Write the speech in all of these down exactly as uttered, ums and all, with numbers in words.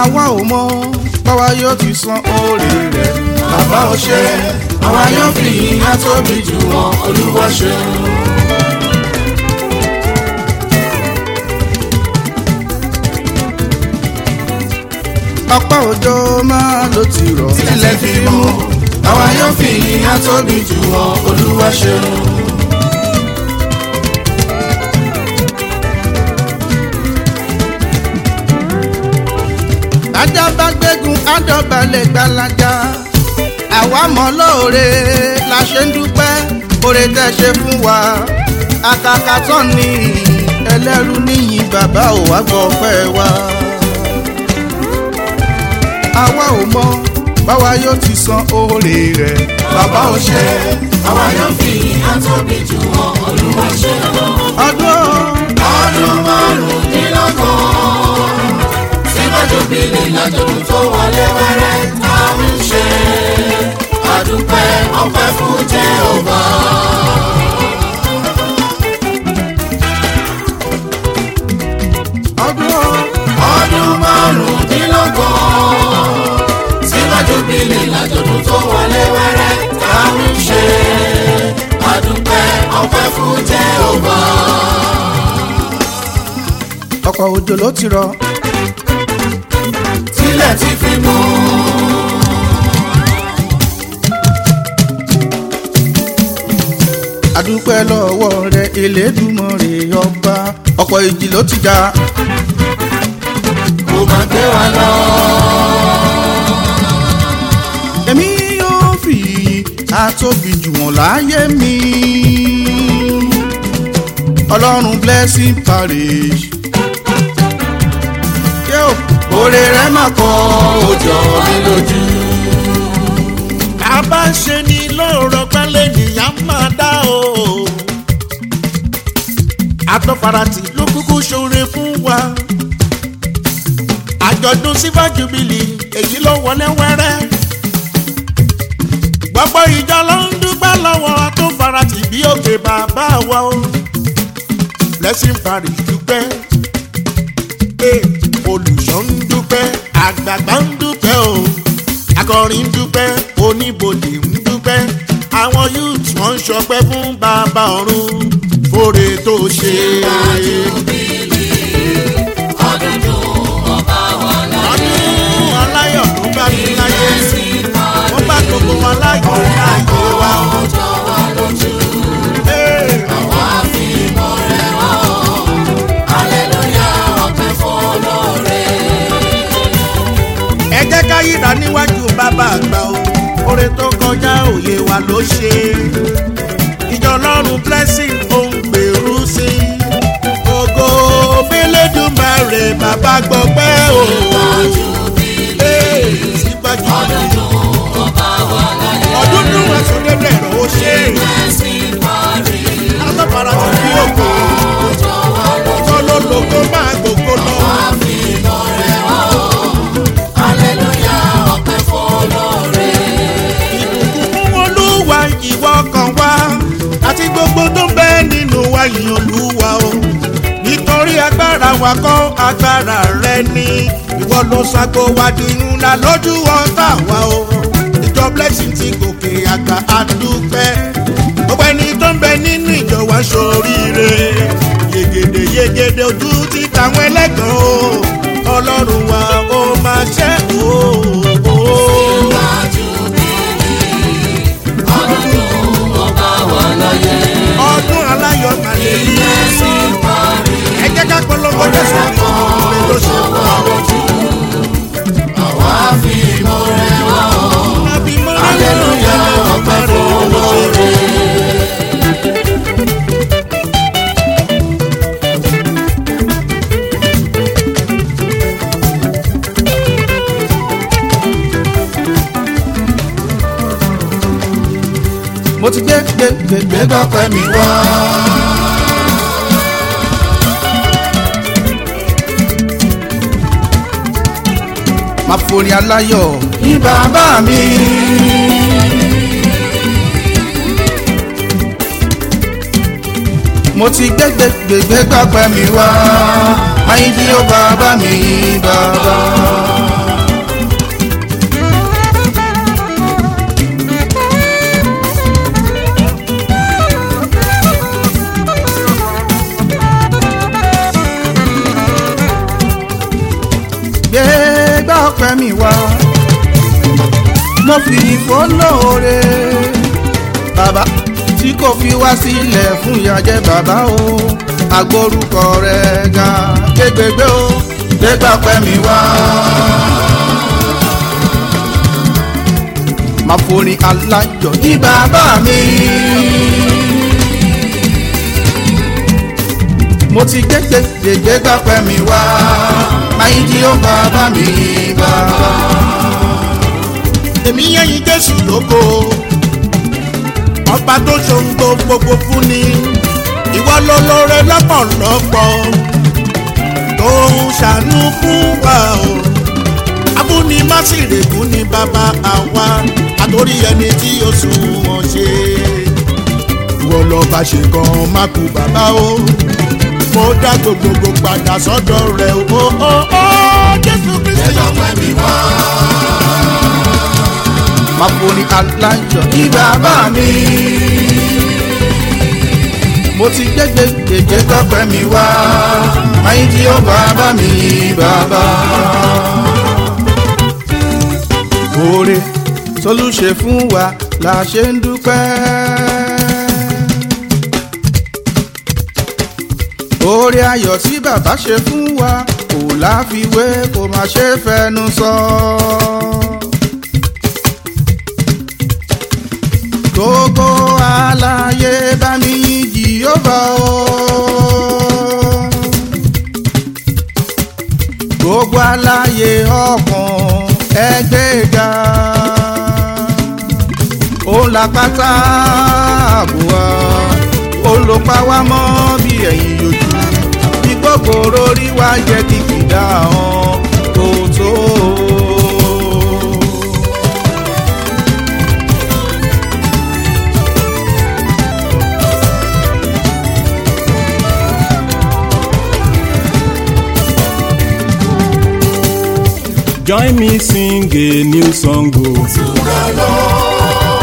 àwa ò mọ báwa yóò ti san oore rẹ̀. bàbá ò ṣe àwa yóò fi ìyìn àtóbi jù wọn Olúwa ṣeun. ọ̀pọ̀ òjò máa ló ti rọ̀ tilẹ̀ fi mọ́ àwa yóò fi ìyìn àtóbi jù wọn Olúwa ṣeun. ajá bá gbégun àdọ̀balẹ̀ gbalaja àwa mọ̀ lóore la ṣe ń dúpẹ́ oore tẹ́ ṣe fún wa àkàkà tán ni ẹlẹ́rú níyìn bàbá ò wá gbọ́ pẹ́ wa. àwa ò mọ báwa yóò ti san oore rẹ̀. bàbá ò ṣe àwa yóò fi ìyìn àtóbi jù wọn Olúwa ṣeun. ọdún ọdún márùndínlọ́gbọ̀n síwájú bílí lájọ̀dún tó wọlé wẹ́rẹ́ táwọn ń ṣe àdúpẹ́ ọpẹ́ fún Jèhófà. ọdún ọdún márùndínlọ́gbọ̀n síwájú bílí lájọ̀dún tó wọlé wẹ́rẹ́ táwọn ń ṣe àdúpẹ́ ọpẹ́ fún Jèhófà. ọ̀pọ̀ òjò ló ti rọ̀ tilẹ̀ ti fi mú. adúpẹ́ lọ́wọ́ rẹ̀ Elédùmarè ọba. ọ̀pọ̀ ìjì ló ti jà kò má gbé wa lọ. èmi yóò fi àtóbi jù wọ́n láyé mi. ọlọ́run Blessing Parish yóò oore rẹ̀ máa kọ́ òjò mi lójú. bàbá ṣe ni lóòrọ̀ pẹ́lẹ́ nìyà máa dá o. àtọ́farasí ló kúkú ṣoore fún wa. àjọ̀dún Silver Jubilee èyí ló wọlé wẹ́rẹ́. gbogbo ìjọ ló ń dúpẹ́ lọ́wọ́ àtọ́farasí bí òkè bàbá wa o. Blessing Parish dúpẹ́. olùṣọ́ ń dúpẹ́ àgbààgbà ń dúpẹ́ o. akọrin ń dúpẹ́ oníbodè ń dúpẹ́ àwọn youths wọ́n ń ṣọpẹ́ fún bàbá ọ̀run fóore tó ṣe. ọdún aláyọ̀ tó bá mi láyé wọ́n bá gbogbo wọn láyọ̀ láyé wa. ẹ jẹ́ ká yíra níwájú bàbá àgbà o oore tó kọjá òye wa ló ṣe. ìjọ Ọlọ́run Blessing ó ń gbèrú sí i. ògo f'Elédùmarè bàbá gbọpẹ́ o. síwájú ọdún dùn ẹ̀sùn débẹ̀ ẹ̀rọ ó ṣe. alábàárà ti fi ògo tó ló lógo máa gbogbo lọ. ìwọ kan wá àti gbogbo tó ń bẹ nínú wa yìn Olúwa o nítorí agbára wa kọ́ agbára rẹ ni ìwọ ló ṣàgbó wa di ńlá lójú ọ̀tá wa o ìjọ Blessing ti gòkè àgbà àdúpẹ́ gbogbo ẹni tó ń bẹ nínú ìjọ wa ṣoríire yegede yegede ojú ti tàwọn ẹlẹ́gàn o Ọlọ́run wa ó máa ṣe o. ọdún aláyọ̀ màlẹ́ yìí ẹ jẹ́ ká polówó Jésù ní ìlú tó ṣe wá. àwa fi ìmọ̀ rẹ̀ wá ọ́ aleluya ọpẹ́ fún olóore. mo ti gbé gbé gbé gbé gbọ́pẹ́ mi wá. máa forí aláyọ̀ ní bàbá mi. mo ti gbé gbé gbé gbé gbọ́pẹ́ mi wá. ayíǹde ó bàbá mi bàbá. mo fi ìfọ́lóore bàbá tí kò fi wá sílẹ̀ fún ìyàjẹ́ bàbá o agbórúkọ rẹ̀ ga gbégbégbé o gbégbá pẹ́ mi wá. máa forin aláyọ̀ ní bàbá mi. mo ti gbégbé gbégbá pẹ́ mi wá máyì jí ó bàbá mi bàbá. èmi yẹ́yìn Jésù lógo ọba tó ṣohun tó gbogbo fún ni ìwọ ló lóore lọ́pọ̀lọpọ̀ tó ń ṣàánú fún wa o abúni má sì règùn ní bàbá àwa àtòrí ẹni tí ó sùn wọn ṣe ìwọ lọ́ba ṣe kan má kú bàbá o mo dá gbogbogbò padà sọ́dọ̀ rẹ̀ o o o Jésù Kristi. ẹjọ́ pẹ́ mi wá. máa forin aláyọ̀ ní bàbá mi. mo ti gbégbé gbégbé tọpẹ́ mi wá máyì jí ó bàbá mi bàbá. oore tolúṣe fún wa la ṣe ń dúpẹ́. oore ayọ̀ tí bàbá ṣe fún wa kò láfiwé kò má ṣe fẹnu sọ. gbogbo àlàyé bá mi yìn Jèhófà o. gbogbo àlàyé ọkàn ẹgbẹ́ga òun làpáta ààbò wa òun ló pa wá mọ́ bí ẹ̀yìn ojú bí gbogbo orí wa jẹ́ kìkìdá hàn tó tó. Join me sing a new song o. To the Lord.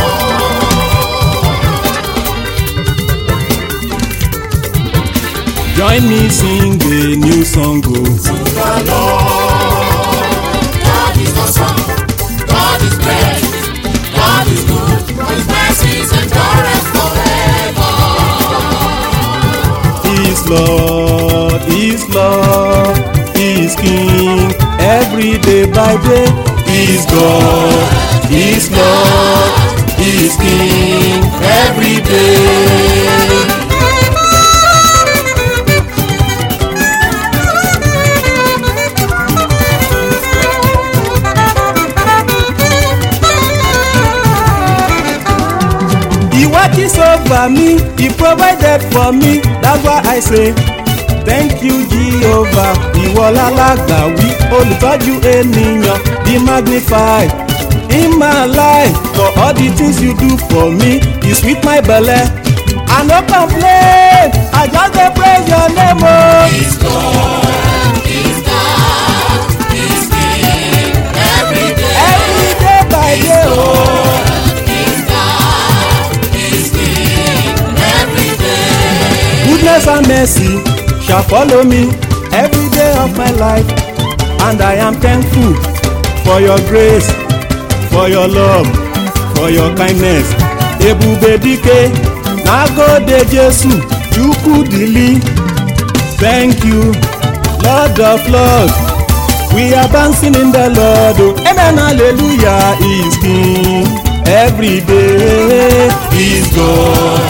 Join me sing a new song o. To the Lord. God is awesome. God is great. God is good. His mercies endure forever. His Lord, His Lord, His King. Every day by day, He's God, He's Lord, He's King. Every day. He watches over me, He provided for me. That's why I say, thank you Jehovah. Ìwọ lálágbàwí olùtọ́jú ènìyàn be magnified in my life for all the things you do for me. You sweet my belle, I no complain, I just dey praise your name o. He's God, He's God, He's King. Every day. Every day by day o. He's God, He's King. Every day. Goodness and mercy shall follow me every day of my life, and I am thankful for your grace, for your love, for your kindness. Ebube dike nagode Jesu Chukwu dili. Thank you Lord of Lords, we are dancing in the Lord o. Amen, hallelujah. He is King every day. He is God.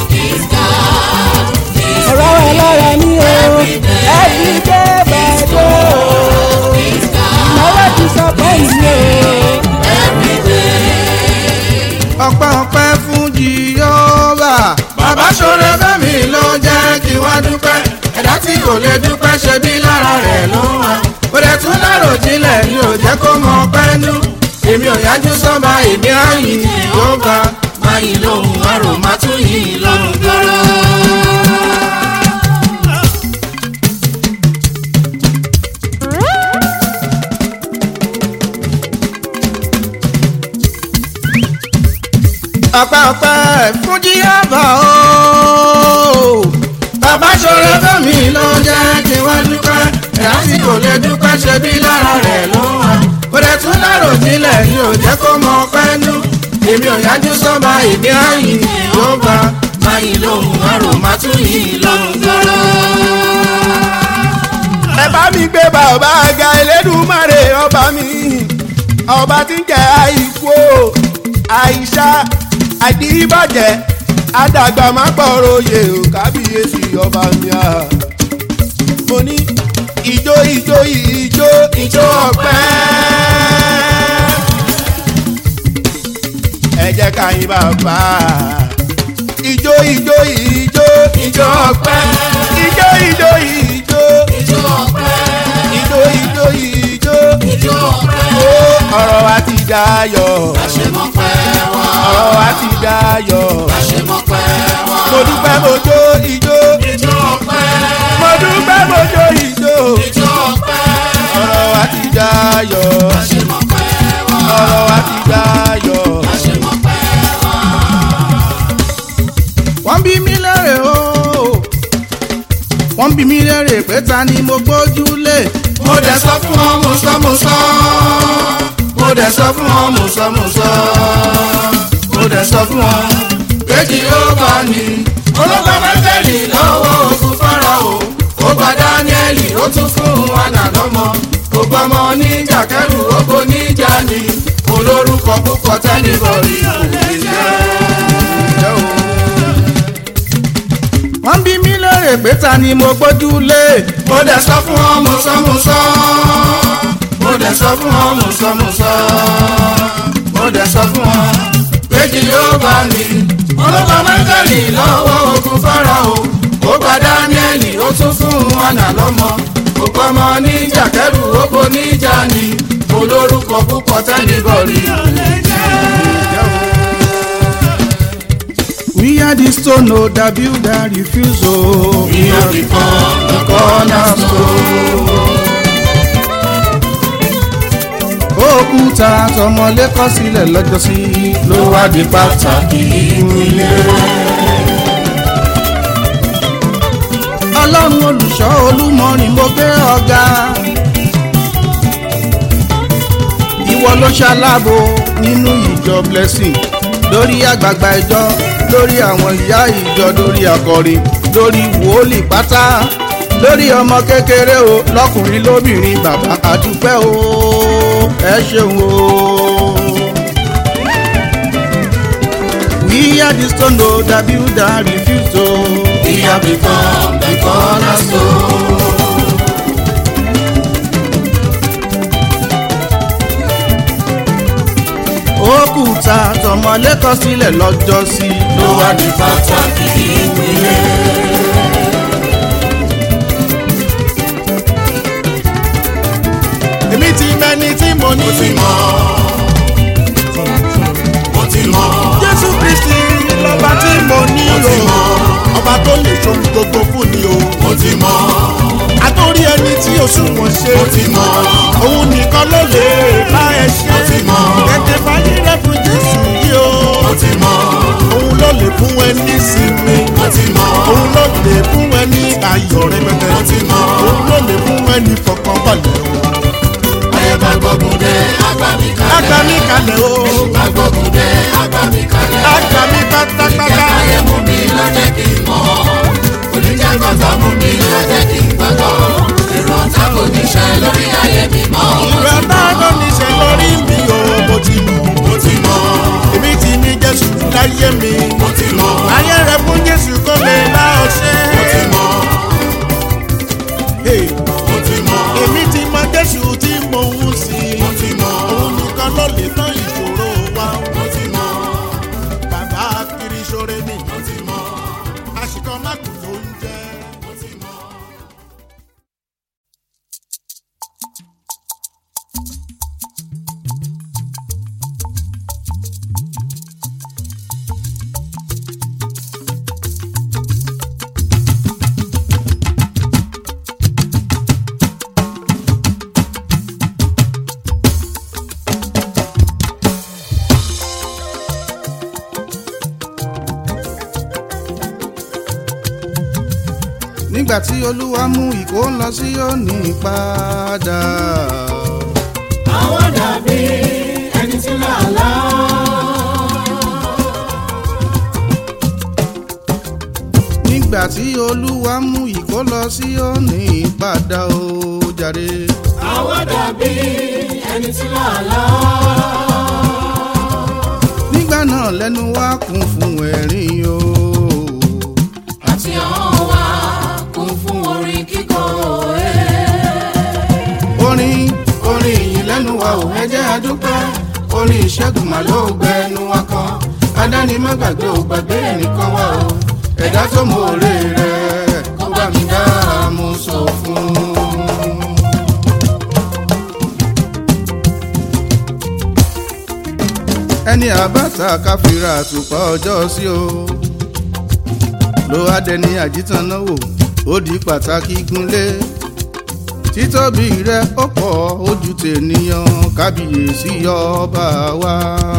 ọ̀rọ̀ ẹ̀ lára ní o every day by day o ìnáwó ti sọ báyìí o. ọpẹ́ ọpẹ́ fún Jèhófà bàbá ṣoore fẹ́mi ló jẹ́ kí wá dúpẹ́ ẹ̀dá tí kò lè dúpẹ́ ṣe bí lára rẹ̀ ló wà ó dẹ̀ tún lárò jinlẹ̀ ni ò jẹ́ kó mọ ọpẹ́ nú èmi ò yájú sọ́ba èmi àyìn Jèhófà máa yìn lóhùn àrò máa tún yìn lóhùn gbọ́rọ̀. ọpẹ́ ọpẹ́ fún Jèhófà o bàbá ṣoore fẹ́mi ló jẹ́ kí wá dúpẹ́ ẹ̀dá tí kò lè dúpẹ́ ṣe bí lára rẹ̀ ló wà ó dẹ̀ tún lárò jinlẹ̀ ni ò jẹ́ kó mọ ọpẹ́ yájú sọ́ba èmi àyìn yóò bá máa yìn lóhùn àrò máa tún yìn lóhùn gbọ́rọ̀. ẹ bá mi gbé bàbá àga Elédùmarè ọba mi ọba tí ń jẹ àìkú àìsà àìdíbàjẹ́ àdàgbà má gbọ́rọ̀ oyè ò kábíyèsí ọba mi à. mo ní ijó ijó ijó ijó ọpẹ́. ẹ jẹ́ ká yìn bàbá. ijó ijó ijó ijó ọpẹ́. ijó ijó ijó ijó ọpẹ́. ijó ijó ijó ijó ọpẹ́. ó ọ̀rọ̀ wa ti dayọ̀. àṣemọ́pẹ́ wá. ọ̀rọ̀ wa ti dayọ̀. àṣemọ́pẹ́ wá. mo dúpẹ́ mo jó ijó. ijó ọpẹ́. mo dúpẹ́ mo jó ijó. ijó ọpẹ́. ọ̀rọ̀ wa ti dayọ̀. àṣemọ́pẹ́ wá. ọ̀rọ̀ wa ti dayọ̀. àṣemọ́pẹ́ wá. wọ́n bí mi lérè o wọ́n bí mi lérè pé ta ni mo gbójúlé. mo dẹ̀ sọ fún wọn mo sọ mo sọ mo dẹ̀ sọ fún wọn mo sọ mo sọ mo dẹ̀ sọ fún wọn pé Jèhófà ni olóògbé mẹ́tẹ́lì lọ́wọ́ ogun Fáráò ó gba Dáníẹ́lì ó tún fún Hánà lọ́mọ ó gbọ́mọ níjà kẹ́rù ó bó níjà ni olórúkọ púpọ̀ tẹ́nibọ̀rì kò lè jẹ́ o. wọ́n bí mi lérè pé ta ni mo gbójúlé. mo dẹ̀ sọ fún wọn mo sọ mo sọ mo dẹ̀ sọ fún wọn mo sọ mo sọ mo dẹ̀ sọ fún wọn pé Jèhófà ni olóògbé mẹ́tẹ́lì lọ́wọ́ ogun Fáráò ó gba Dáníẹ́lì ó tún fún Hánà lọ́mọ ó gbọ́mọ níjà kẹ́rù ó bó níjà ni olórúkọ púpọ̀ tẹ́nibọ̀rì kò lè jẹ́ o. We are the stone, oh, the builder refuse, oh. We have become the cornerstone. Òkúta tọmọlé kọ́ sílẹ̀ lọ́jọ́sí ló wá di pàtàkì ìpínlẹ̀. Ọlọ́run olùṣọ́ Olúmọrin mo gbé ọ̀gá. Ìwọ ló ṣaláàbò nínú ìjọ blessing lórí àgbààgbà ìjọ lórí àwọn ìyá ìjọ lórí akọrin lórí wòlíì pátá lórí ọmọ kékeré o lọ́kùnrin lóbìnrin bàbá àdúpẹ́ o ẹ ṣeun o. We are the stone o the builder refuse o. We have become the cornerstone. Òkúta tọmọlé kọ́ sílẹ̀ lọ́jọ́sí Ló wá di pàtàkì ìpínlẹ̀. èmi ti mẹni tí mo ní. Mo ti mọ̀, mo ti mọ̀, Jésù Kristi lọ́ba tí mo ní mo ti o. mọ̀, ọba tó lè ṣohun gbogbo fún ni o. mo ti mọ̀, àtòrí ẹni tí oṣù wọn ṣe. mo ti mọ̀, òun nìkan ló lè bá ẹ ṣe. mo ti mọ̀, tètè fàyè rẹ fún Jésù yìí o. mo ti mọ̀, òun ló lè fún ẹ ní sinmi. mo ti mọ̀, òun ló lè fún ẹ ní ayọ̀ rẹpẹtẹ. mo ti mọ̀. òun ló lè fún ẹ ní fọkànbalẹ̀ o. Ayé bá gbógun dé, àgbà mi kalẹ̀. àgbà mi kalẹ̀ o. Èṣù bá gbógun dé, àgbà mi kalẹ̀. àgbà mi pátápátá. Ayé mú mi lọ́jẹ́ kí n mọ̀. Oníjà kọ́ta mú mi lọ́jẹ́ kí n gbàgbọ́. Èrò ọ̀tá kò ní ṣe lórí ayé mi mọ́. ìrẹ̀ táwọn níṣẹ́ lórí mi o. mo ti mọ̀. Mo ti mọ̀, èmi ti ní Jésù láyé mi. mo ti mọ̀, ayé rẹ fún Jésù kó lè bá ọ ṣe. mo ti mọ̀, Hey, mo ti mọ̀, èmi ti mọ Jésù tí mo ń sìn. mo ti mọ̀, òun nìkan ló lè tán ìṣòro wa. mo ti mọ̀, bàbá kiri ṣoore ni. mo ti mọ̀, àṣìkò mákùn ló ń jẹ́. mo ti mọ̀. nígbà tí Olúwa mú ìkó lọ sí òní padà. Àwọn dàbí ẹni tí làálàá. tí olúwa mú ìkó lọ sí òní padà ó jàre. àwa dàbí ẹni tí làálàá. nígbà náà lẹ́nu wa kún fún ẹ̀rín o. àti ọ̀hún wa kún fún orin kíkọ ẹ̀. orin orin yìí lẹ́nu wa ò ẹ jẹ́ a dúpẹ́. orin ìṣẹ́gun mà ló gbẹnu wa kan. adáni má gbàgbé ò gbàgbé ẹnìkan wá o. ẹ̀dá tó mọ òré rẹ̀ kó bá mi dá mú sọ fún. ẹni àbáta káfíra àtùpà ọjọ́ sí o. ló wá dẹni àjítàn náà wò ó di pàtàkì gúnlé. títóbi rẹ̀ ó pọ̀ ojú tènìyàn kábíyèsí ọba wa.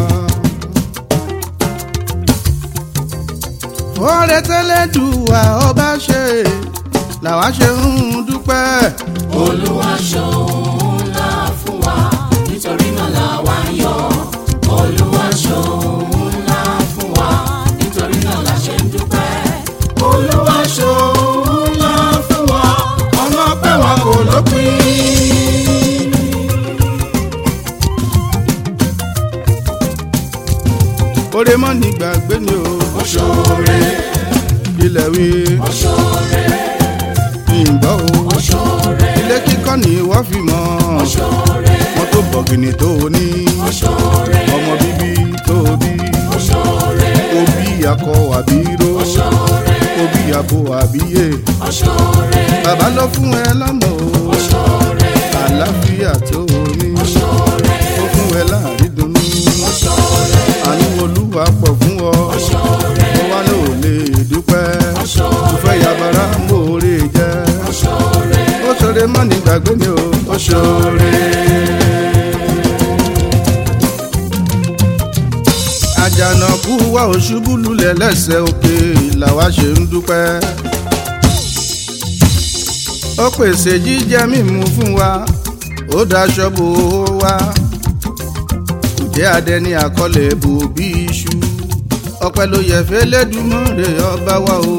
oore tẹ́lẹ̀dùwà ọba ṣe làwa ṣe ń dúpẹ́. olúwa ṣòun ńlá fún wa nítorí náà làwa ń yọ̀. olúwa ṣòun ńlá fún wa nítorí náà la ṣe ń dúpẹ́. olúwa ṣòun ńlá fún wa ọmọ pẹ́ wa kò lópin. oore mọ́ ní gbàgbé ni o. ó ṣoore. ilẹ̀ wí. ó ṣoore. ìgbọ́ o. ó ṣoore. ilé kíkọ́ ni wọ́n fi mọ́. ó ṣoore. wọ́n tó bọ̀gìnì tó ní. ó ṣoore. ọmọ bíbí tó bí. ó ṣoore. òbí akọ àbíró. ó ṣoore. òbí abo àbíyè. ó ṣoore. bàbá lọ fún ẹ lọ́mọ o. ó ṣoore. àlàáfíà tó ní. ó ṣoore. ó fún ẹ láàrin dunnú. ó ṣoore. àánú olúwa pọ̀ fún ọ. ó ṣoore. ó wá ló lè dúpẹ́. ó ṣoore. ó fẹ́ yabara mòórè jẹ́. ó ṣoore. ó ṣoore mọ́ ní gbàgbé ni o. ó ṣoore. àjànàkú wa ò ṣubú lulẹ̀ lẹ́sẹ̀ òkè làwa ṣe ń dúpẹ́. ó pèsè jíjẹ mímu fún wa ó daṣọ bò ó wá. ǹjẹ́ adẹni àkọlẹ̀ bò bí iṣu ọpẹ́ ló yẹ fẹ́lẹ́dùmarè ọba wa o.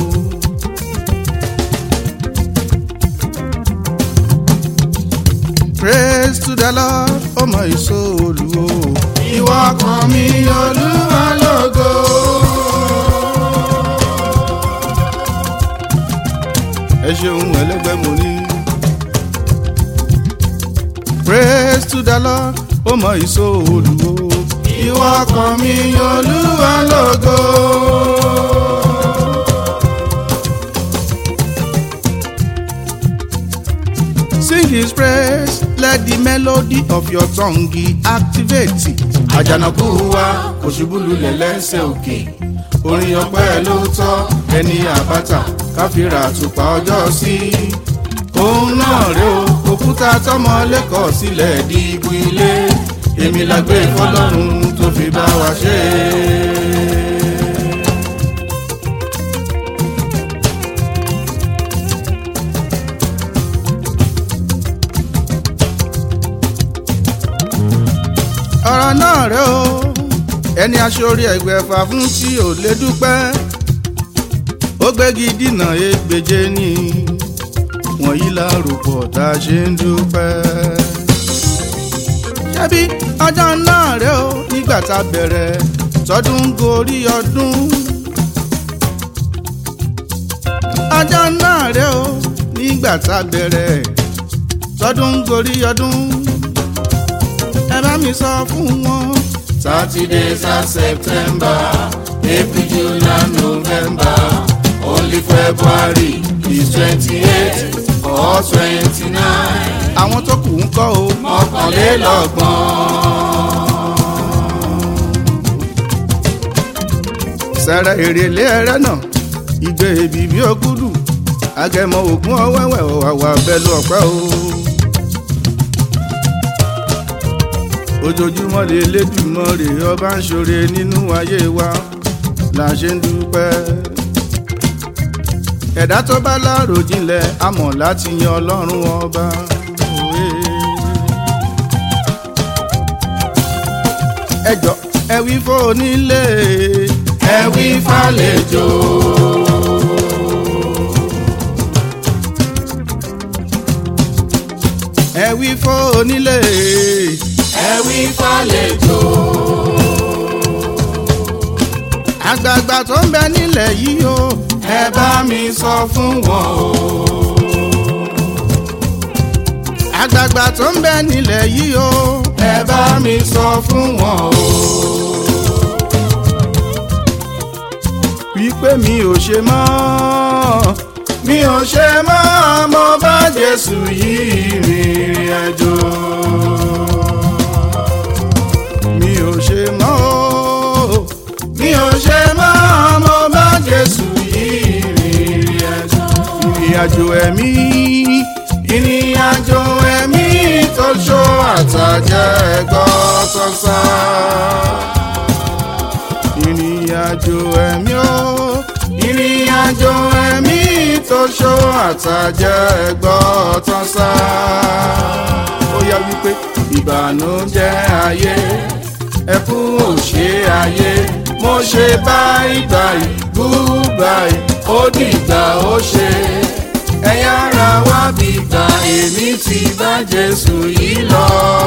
Praise to the Lord, oh my soul o. ìwọ ọkàn mi Olúwa lógo. ẹ ṣeun ẹlẹgbẹ́ mo ní. Praise to the Lord, oh my soul o. ìwọ ọkàn mi Olúwa lógo. Sing his praise, let the melody of your tongue activate. àjànàkú wa kò ṣubú lulẹ̀ lẹ́sẹ̀ òkè. orin ọpẹ́ ló tọ́ ẹni àbáta káfíra àtùpà ọjọ́ sí. òun náà rè o òkúta tọmọ lẹ́kọ̀ọ́ sílẹ̀ di ibu ilé. èmi la gbé fọ́lọ́run tó fi bá wa ṣe é. ọ̀rọ̀ náà rẹ̀ o ẹni aṣọ́rí ẹgbẹ̀fà fún tí ò lè dúpẹ́. ó gbégi dínà ẹgbẹ̀je ní wọ̀nyí lárúkọ tá a ṣe ń dúpẹ́. ṣebí ọjọ́ náà rẹ̀ o nígbà tá a bẹ̀rẹ̀ tọdún gorí ọdún. ọjọ́ náà rẹ̀ o nígbà tá a bẹ̀rẹ̀ tọdún gorí ọdún. ẹ bá mi sọ fún wọn. thirty days of September, April, June and November. Only February is twenty-eight or twenty-nine. àwọn tó kù ń kọ́ o. mọ́kànlélọ́gbọ̀n. sẹ̀rẹ̀ èrèlé ẹrẹ́ náà ìgbé ìbíbí ògúdù agẹmọ ògún ọwẹ́wẹ́ ọ̀wàwà bẹ́lú ọ̀pẹ́ o. ojoojúmọ́ lè lédùmọ́ rè ọba ń ṣoore nínú ayé wa là ṣe ń dúpẹ́. ẹ̀dá tó bá láròjinlẹ̀ a mọ̀ láti yan ọlọ́run ọba. ẹjọ́ ẹ wí fónílé ẹ wí fàlejò. ẹ wí fónílé ẹ wí fàlejò. àgbààgbà tó ń bẹ nílẹ̀ yìí o ẹ bá mi sọ fún wọn o. àgbààgbà tó ń bẹ nílẹ̀ yìí o ẹ bá mi sọ fún wọn o. wípé mi ò ṣe mọ́ mi ò ṣe mọ́ mo bá Jésù yìí rìnrìn àjò. mi ò ṣe mọ́ o mi ò ṣe mọ́ mo bá Jésù yìí rìnrìn àjò. ìrìn àjò ẹ̀mí ìrìn àjò ẹ̀mí tó ṣó àtàjẹ́ ẹ̀gbọ́ tó sá. ìrìn àjò ẹ̀mí o ìrìn àjò ẹ̀mí tó ṣó àtàjẹ́ ẹ̀gbọ́ tó sá. ó yá wípé ìbànújẹ́ ayé ẹkún òṣè ayé mo ṣe báyìí báyìí goodbye ó dìgbà ó ṣe ẹ̀yà ara wa bí gbà èmi ti bá Jésù yìí lọ.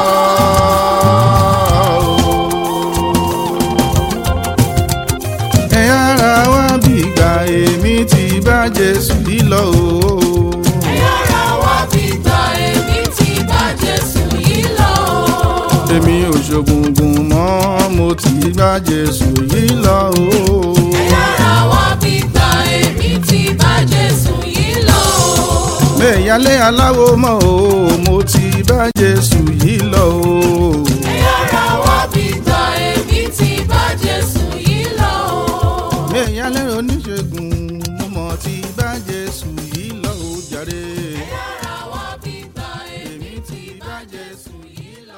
ẹ̀yà ara wa bí gbà èmi ti bá Jésù yìí lọ o. ẹ̀yà ara wa bí gbà èmi ti bá Jésù yìí lọ. èmi ò ṣògùngùn mọ́ mo ti bá Jésù yìí lọ o. ẹ̀yà ara wa bí gbà èmi ti bá Jésù yìí lọ. mẹ́yàlé aláwo mọ́ o mo ti bá Jésù yìí lọ o. ẹ̀yà ara wa bí gbà èmi ti bá Jésù yìí lọ. mẹ́yàlé oníṣègùn mo mọ̀ ti bá Jésù yìí lọ o jàre. ẹ̀yà ara wa bí gbà èmi ti bá Jésù yìí lọ.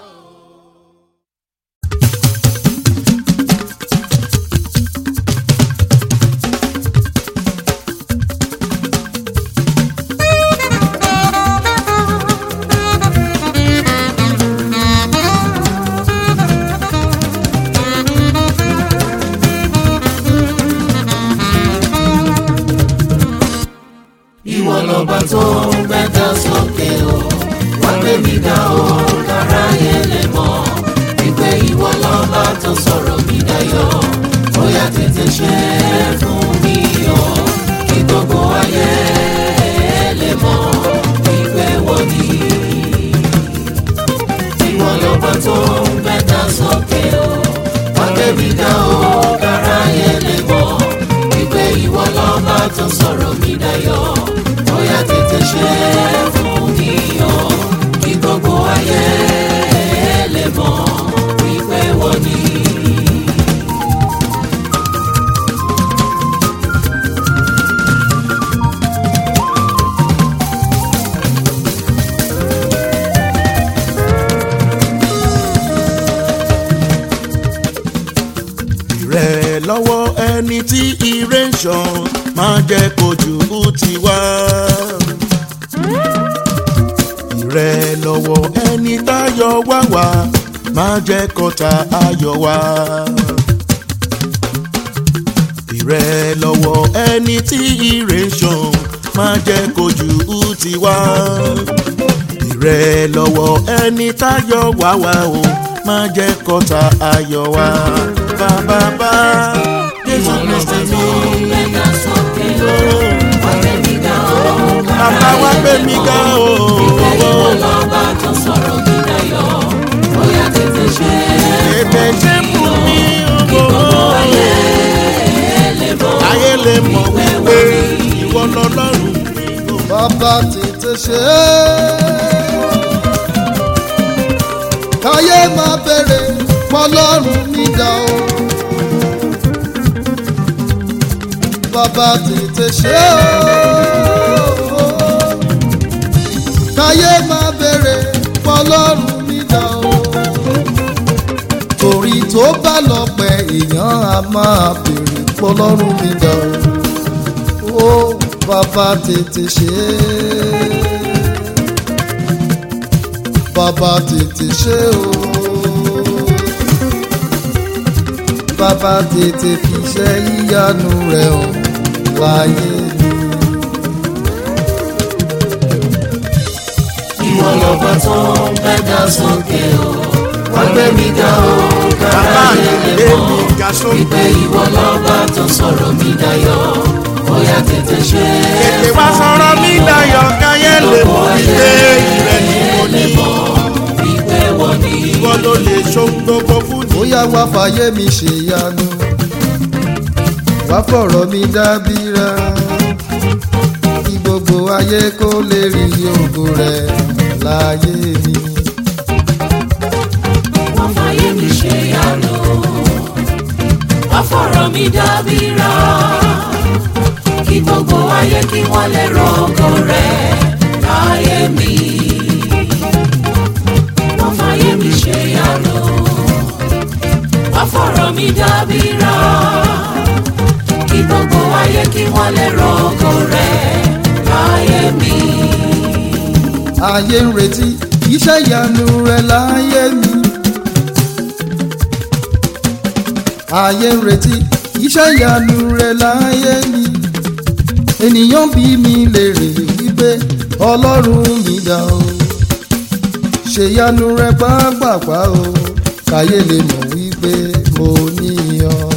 Ìwọ lọba tó ń gbẹ́dá sókè o, wá gbé mi ga o, káráyé lè mọ̀ wípé ìwọ lọba tó sọ̀rọ̀ mi dayọ̀. Ó yá tètè ṣe é fún mi o, kí gbogbo ayé lè mọ̀ wípé wọ́n ní. Ìwọ lọba tó ń gbẹ́dá sókè o, wá gbé mi ga o, káráyé lè mọ̀ wípé ìwọ lọba tó sọ̀rọ̀ mi dayọ̀. Ó yá tètè ṣe é fún mi o, kí gbogbo ayé lè mọ̀ wípé wọ́n ní. Rẹ̀ lọ́wọ́ ẹni tí ire ń ṣàn máa jẹ́ kojú ti wá. Rẹ̀ lọ́wọ́ ẹni táyọ̀ wá wá máa jẹ́ kọ́ta ayọ̀ wá. Rẹ̀ lọ́wọ́ ẹni tí ire ń ṣàn máa jẹ́ kojú ti wá. Rẹ̀ lọ́wọ́ ẹni táyọ̀ wá wá o máa jẹ́ kọ́ta ayọ̀ wá. Bàbá bá Jésù Kristi mi. Bàbá wá gbé mi ga o. Ìwọ lọ́ba tó sọ̀rọ̀ mi dayọ̀. Ó yá tètè ṣe é Ẹ̀bẹ̀ ṣe fún mi o. ayé lè mọ̀ Ayé lè mọ̀ wípé ìwọ lọ́lọ́run mi o. bàbá tètè ṣe é. káyé máa bèrè pọ́lọ́run mi dà o. bàbá tètè ṣe é. káyé máa bèrè pọ́lọ́run mi dà o. torí tó bá lọ pẹ́ èèyàn á máa bèrè pọ́lọ́run mi dà o. ó bàbá tètè ṣe é. bàbá tètè ṣe o. bàbá tètè fiṣẹ́ yíyanu rẹ̀ hàn láyé mi. ìwọ lọ́ba tó ń gbẹ́dá sókè o wá gbé mi ga o kára yẹ lè mọ̀ wípé ìwọ lọ́ba tó sọ̀rọ̀ mi dayọ̀ bóyá tètè ṣe é Tètè wá sọ̀rọ̀ mi dayọ̀ káyé lè mọ̀ wípé ìrẹ̀ ni mo ní. wípé wọ́n ní Ìwọ ló lè ṣohun gbogbo fún mi. bóyá wá fàyè mi ṣèyanu wá fọ̀rọ̀ mi dábìrà kí gbogbo ayé kó lè rí ògo rẹ̀ láyé mi. wọ́n fàyè mi ṣe yanu wá fọ̀rọ̀ mi dábìrà kí gbogbo ayé kí wọ́n lè rògo rẹ̀ láyé mi. wọ́n fàyè mi ṣe yanu wá fọ̀rọ̀ mi dábìrà kí gbogbo ayé kí wọ́n lè rògo rẹ̀ láyé mi. ayé ń retí iṣẹ́ ìyanu rẹ̀ láyé mi. ayé ń retí iṣẹ́ ìyanu rẹ̀ láyé mi. ènìyàn bí mi léèrè wípé ọlọ́run mi dà o. ṣèyanu rẹ̀ pàápàá o káyé lè mọ̀ wípé mo níyàn.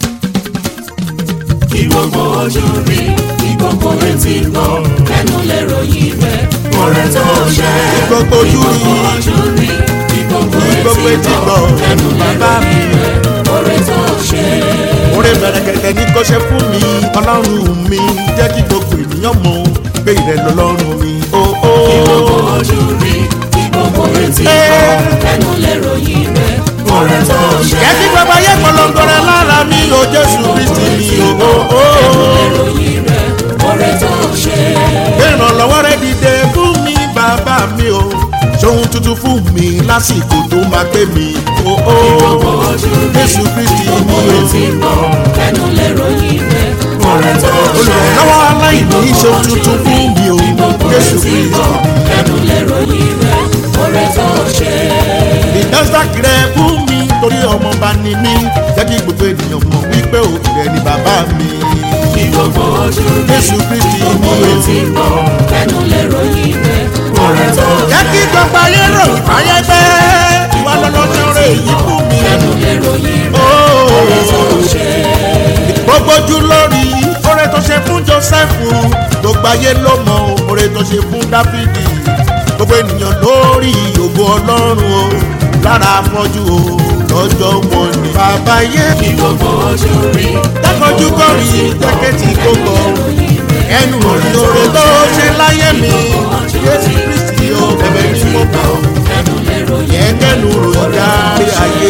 kí gbogbo ojú rí kí gbogbo etí gbọ́ ẹnu lè ròyìn rẹ̀ ọ̀rẹ́ tó ṣe. Kí gbogbo ojú rí, kí gbogbo ojú rí kí gbogbo kí gbogbo etí etí gbọ́ gbọ́ ẹnu lè bàbá mi. ròyìn rẹ̀ ọ̀rẹ́ tó ṣe. Oore bẹ̀rẹ̀kẹ̀tẹ̀ ní kó ṣe fún mi ọlọ́run mi jẹ́ kí gbogbo ènìyàn mọ̀ pé ìrẹ̀ lọ́lọ́run mi. Ó ó. kí gbogbo ojú rí kí gbogbo etí gbọ́ ẹnu lè ròyìn rẹ̀ ọ̀rẹ́ tó ṣe. Jẹ́ kí gbogbo ayé polongo rẹ̀ lára mi o Jésù Kristi mi o. Ó ó. ẹnu lè ròyìn rẹ̀ ọ̀rẹ́ tó ṣe. Ìrànlọ́wọ́ rẹ̀ dìde fún mi bàbá mi o. Ṣohun tuntun fún mi lásìkò tó máa gbé mi. Ó ó. gbogbo ojú rí Jésù Kristi mi gbogbo o. etí gbọ́ ẹnu lè ròyìn rẹ̀ ọ̀rẹ́ tó ṣe. Olùrànlọ́wọ́ aláìní ṣohun tuntun fún mi o Jésù Kristi. ẹnu lè ròyìn rẹ̀ ọ̀rẹ́ tó ṣe. ìdásítákì rẹ fún mi torí ọmọ bá ní mí jẹ́ kí gbogbo ènìyàn mọ̀ wípé òkè ni bàbá mi. kí gbogbo ojú rí Jésù Kristi gbogbo mi o. etí gbọ́ ẹnu lè ròyìn rẹ̀ ọ̀rẹ́ tó ṣe. Jẹ́ kí gbogbo ayé ròyìn fáyé pé ìwà lọ́lọ́jọ́ rẹ̀ yìí fún mi. ẹnu lè ròyìn rẹ̀ Ó. ọ̀rẹ́ tó ṣe. Gbogbo ojú lórí oore tó ṣe fún Jósẹ́fù gbogbo ayé ló mọ̀ oore tó ṣe fún Dáfídì gbogbo ènìyàn lórí ògo Ọlọ́run o lára afọ́jú o lọ́jọ́ wọn ni. Bàbá yé kí gbogbo ojú rí dákọ̀jú kọ́rí jẹ́kẹ́tì kókó ẹnu òrí oore tó ṣe láyé mi Jésù Kristi o bẹ̀bẹ̀ ní mo bọ̀ ẹnu lè ròyìn yẹn kẹ́nu ròyìn dárí ayé.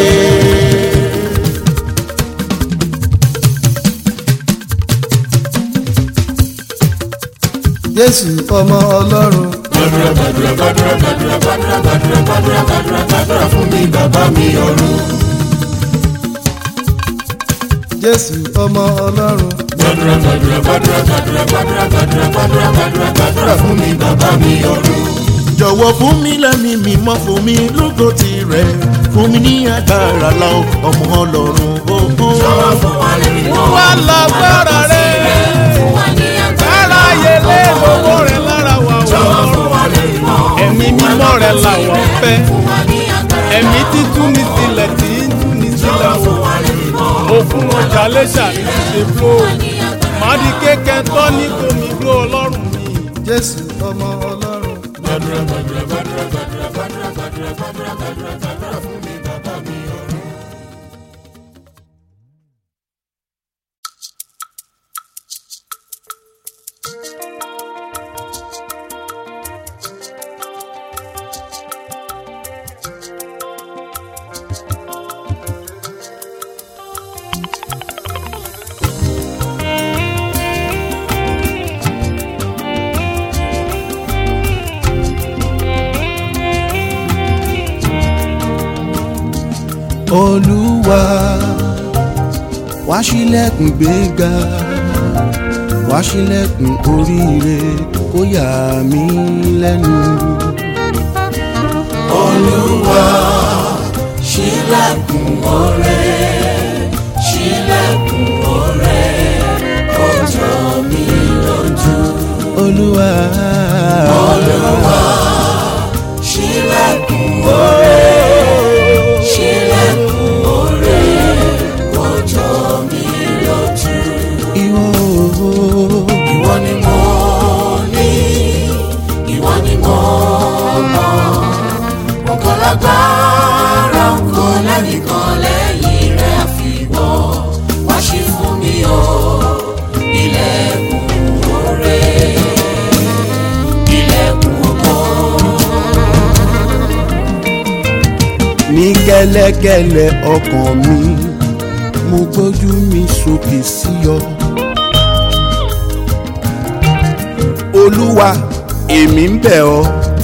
Jésù ọmọ ọlọ́run gbàdúrà gbàdúrà gbàdúrà gbàdúrà gbàdúrà gbàdúrà gbàdúrà gbàdúrà gbàdúrà fún mi bàbá mi ọ̀run. Jésù ọmọ ọlọ́run gbàdúrà gbàdúrà gbàdúrà gbàdúrà gbàdúrà gbàdúrà gbàdúrà gbàdúrà gbàdúrà fún mi bàbá mi ọ̀run. Jọ̀wọ́ fún mi lẹ́mí mímọ́ fún mi lógo tirẹ̀ fún mi ní agbára lọ ọmọ Ọlọ́run ogun. jọ̀wọ́ fún wa lẹ́mí mọ́ wá lágbára rẹ̀ fún wa ní agbára ayé lé gbogbo rẹ̀ lára wa jọ̀wọ́ fún wa lẹ́mí mọ́ ẹ̀mí mímọ́ rẹ̀ làwọn fẹ́ fún wa ní agbára ẹ̀mí títún ní sílẹ̀ tí ń tún ní sílẹ̀ fún wa lẹ́mí mọ́ òfun ọjà lẹ́sà ní ṣe fúlò màdí kékeré tọ́ ní komi gbó ọlọ́run mi. Jésù ọmọ ọlọ́run gbàdúrà gbàdúrà gbàdúrà gbàdúrà gbàdúrà gbàdúrà gbàdúrà gbàdúrà gbàdúrà fún mi bàbá mi ọ̀run. Olúwa wá ṣílẹ̀kùn gbéga wá ṣílẹ̀kùn oríire kó yà mí lẹ́nu. Olúwa ṣílẹ̀kùn oore ṣílẹ̀kùn oore kó jọ mí lójú. Olúwa Olúwa gbẹ́lẹ́kẹ̀lẹ̀ ọkàn mi mo gbójú mi sókè sí ọ. Olúwa èmi ń bẹ̀ ọ́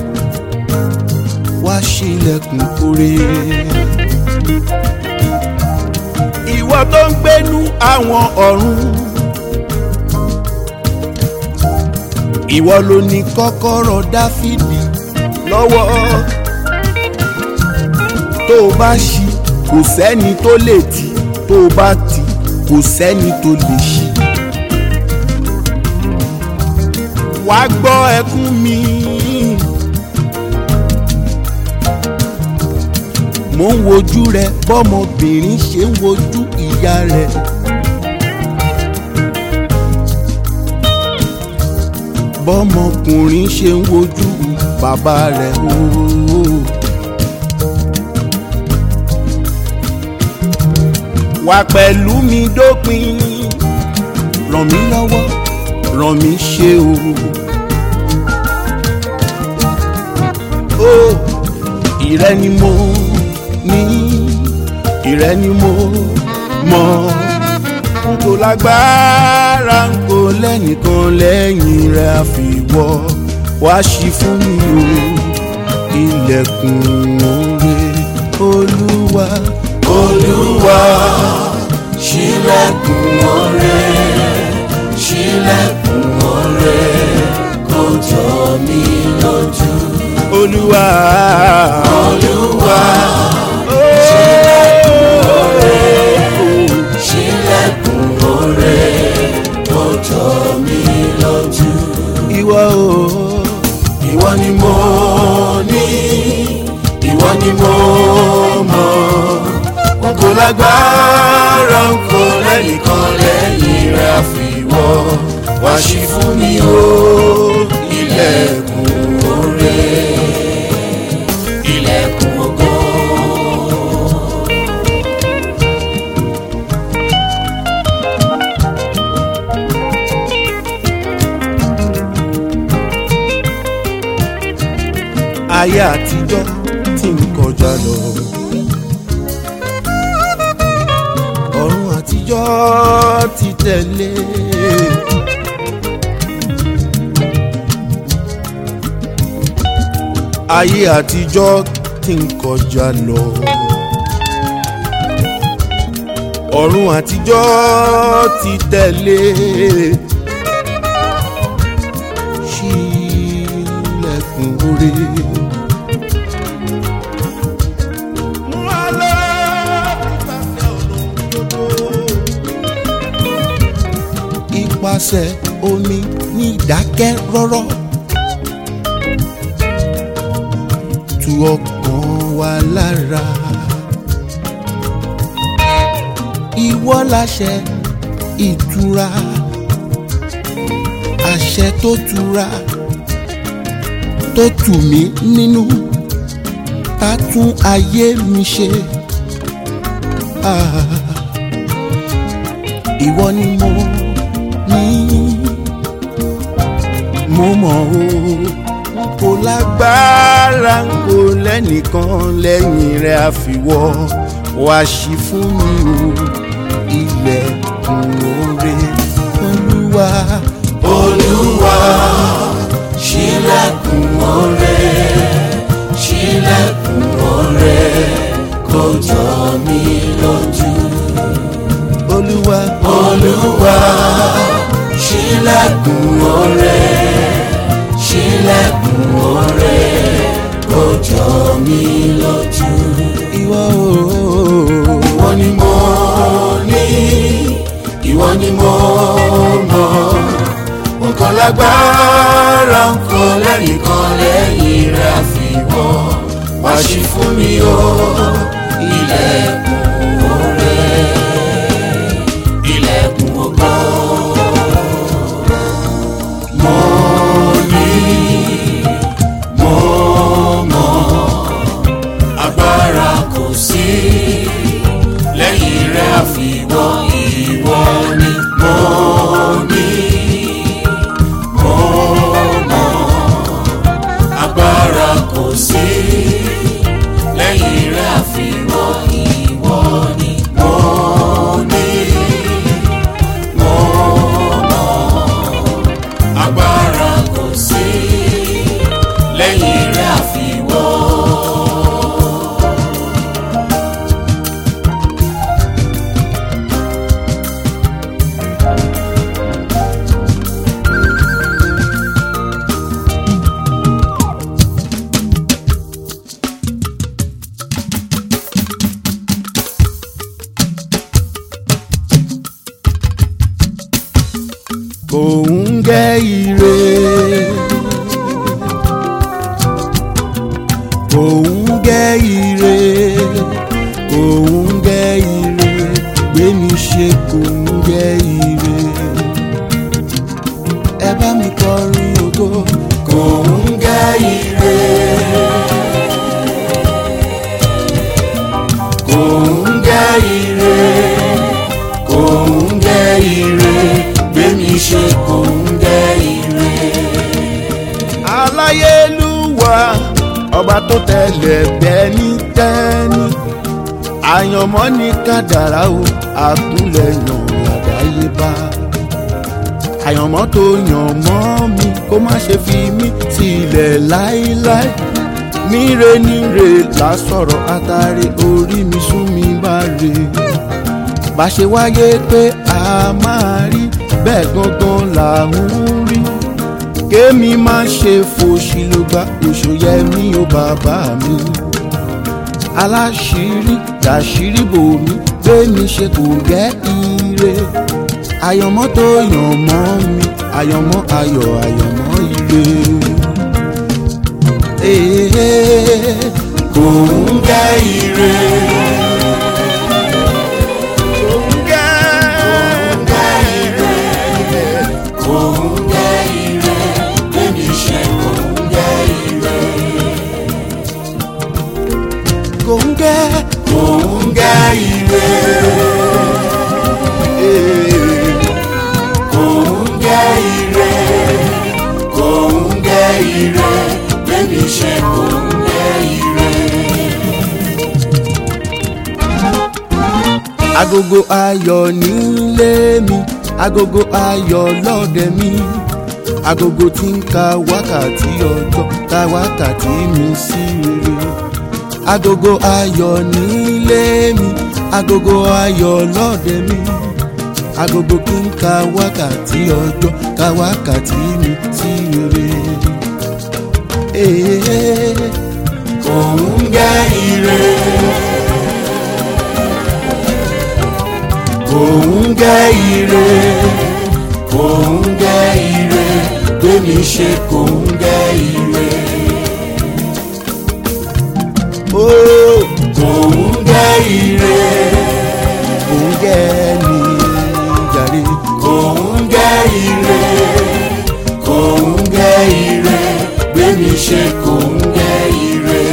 wá ṣílẹ̀kùn oore. Ìwọ tó ń gbénú àwọn ọ̀run, ìwọ ló ní kọ́kọ́rọ́ Dáfídì lọ́wọ́. Tó o bá ṣí kò sẹ́ni tó lè tì, tó o bá tì kò sẹ́ni tó lè ṣí. Wá gbọ́ ẹkún mi, mo ń wojú rẹ bọ́mọbìnrin ṣe ń wojú ìyá rẹ̀. Bọ́mọkùnrin ṣe ń wojú bàbá rẹ̀ ooo. Wà pẹ̀lú mi dópin, ràn mí lọ́wọ́, ràn mí ṣe o. Ó ìrẹ ni mo ní, ìrẹ ni mo mọ̀. N kò lágbára, n kò lẹ́nìkan lẹ́yìn rẹ̀ àfiwọ́. Wá ṣí fún mi o ilẹ̀kùn oore. Olúwa, Olúwa ṣílẹ̀kùn oore, ṣílẹ̀kùn oore kó jọ mí lójú. Olúwa, Olúwa ṣílẹ̀kùn oore, ṣílẹ̀kùn oore kó jọ mí lójú. ìwọ o, Ìwọ ni mo ní, ìwọ ni mo mọ̀. N kò lágbára, n kò lẹ́nìkan lẹ́yìn rẹ̀ àfiwọ́. Wá ṣí fún mi o ilẹ̀kùn oore, ilẹ̀kùn ògo. ayé àtijọ́ tí ń kọjá lọ, ọ̀run àtijọ́ ti tẹ̀lé. Ayé àtijọ́ tí ń kọjá lọ, ọ̀run àtijọ́ ti tẹ̀lé. Ṣílẹ̀kùn oore. Ipasẹ̀ omi ní ìdákẹ́ rọ́rọ́, tu ọkàn wa lára. Ìwọ láṣẹ ìtura, àṣẹ tó tura, tó tù mí nínú, tá tún ayé mi ṣe. Ah, ìwọ ni mo ní, mo mọ̀ o. N kò lágbára, n kò lẹ́nìkan lẹ́yìn rẹ̀ àfiwọ́. Wá ṣí fún mi o ilẹ̀kùn oore. Olúwa, Olúwa ṣílẹ̀kùn oore, ṣílẹ̀kùn oore kó jọ mí lójú. Olúwa, Olúwa ṣílẹ̀kùn oore, ṣílẹ̀kùn oore kó jọ mí lójú. ìwọ o. Ìwọ ni mo ní, ìwọ ni mo mọ̀. N kò lágbára, n kò lẹ́nìkan lẹ́yìn rẹ̀ àfiwọ́. Wá ṣí fún mi o ilẹ̀kùn oore, ilẹ̀kùn ògo. Mo ní, mo mọ̀, agbára kò sí lẹ́yìn rẹ̀ àfiwọ́. Ìwọ ni mo ní, mo mọ̀, agbára kò sí lẹ́yìn rẹ̀ àfiwọ́. kò ń gẹ́ ire. kò ń gẹ́ ire. kò ń gẹ́ ire. gbé mi ṣe kò ń gẹ́ ire. ẹ bá mi kọrin ògo. kò ń gẹ́ ire. kò ń gẹ́ ire. kò ń gẹ́ ire. gbé mi ṣe kò ń gẹ́ ire. aláyélúwà ọba tó tẹ̀lé bẹ́ẹ̀ni tẹ́ni àyànmọ́ ní kádàrá o àkúnlẹ̀yàn àdáyébá àyànmọ́ tó yàn mọ́ mi kó má ṣe fi mí sílẹ̀ láéláé níre níre lásọ̀rọ̀ àtàrí orí mi sún mi bá re bá ṣe wáyé pé a máa rí bẹ́ẹ̀ gangan là ń rí kémi má ṣe fòṣì ló gba òṣòyẹ mi ò bàbá mi aláṣírí dàṣírí bò mí gbé mi ṣe kò gẹ́ ire àyànmọ́ tó yàn mọ́ mi àyànmọ́ ayọ̀ àyànmọ́ ire ee kò ń gẹ́ ire. kò ń gẹ́ ire. kò ń gẹ́ ire. gbé mi ṣe kò ń gẹ́ ire. kò ń gẹ́ kò ń gẹ́ ire. kò ń gẹ́ ire. kò ń gẹ́ ire. gbé mi ṣe kò ń gẹ́ ire. agogo ayọ̀ nílé mi agogo ayọ̀ lọ́dẹ mi agogo tí ń ka wákàtí ọjọ́ ka wákàtí mi sí rere agogo ayọ̀ nílé mi agogo ayọ̀ lọ́dẹ mi agogo tí ń ka wákàtí ọjọ́ ka wákàtí mi sí rere ee kò ń gẹ́ ire. kò ń gẹ́ ire. kò ń gẹ́ ire. gbé mi ṣe kò ń gẹ́ ire. ó kò ń gẹ́ ire. kò ń gẹ́ ni jàre. kò ń gẹ́ ire. kò ń gẹ́ ire. gbé mi ṣe kò ń gẹ́ ire.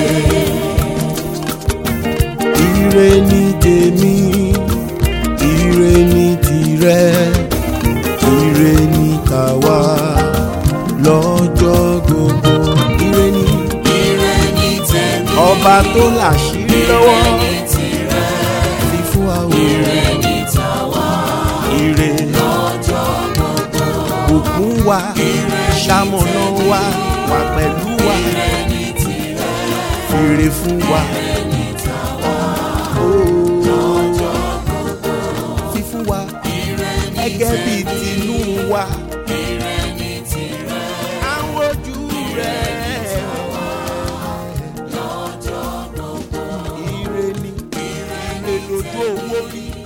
ire ni tèmi. ire ni tìrẹ. ire ni tàwa lọ́jọ́ gbogbo. ire ni. ire ni tèmi. ọba tó láṣírí lọ́wọ́. ire ni tìrẹ. fi fún wa o. ire ni tàwa ire. lọ́jọ́ gbogbo. òkun wa. ṣamọ̀nà wa. wà pẹ̀lú wa. ire ni tìrẹ. fèrè fún wa. ire ni tàwa lọ́jọ́ gbogbo. fi fún wa. ire ni gẹ́gẹ́ bí tinú wa. ire ni tìrẹ. àwọn ojú rẹ̀. lọ́jọ́ gbogbo. ire ni. ire lójú owó rí.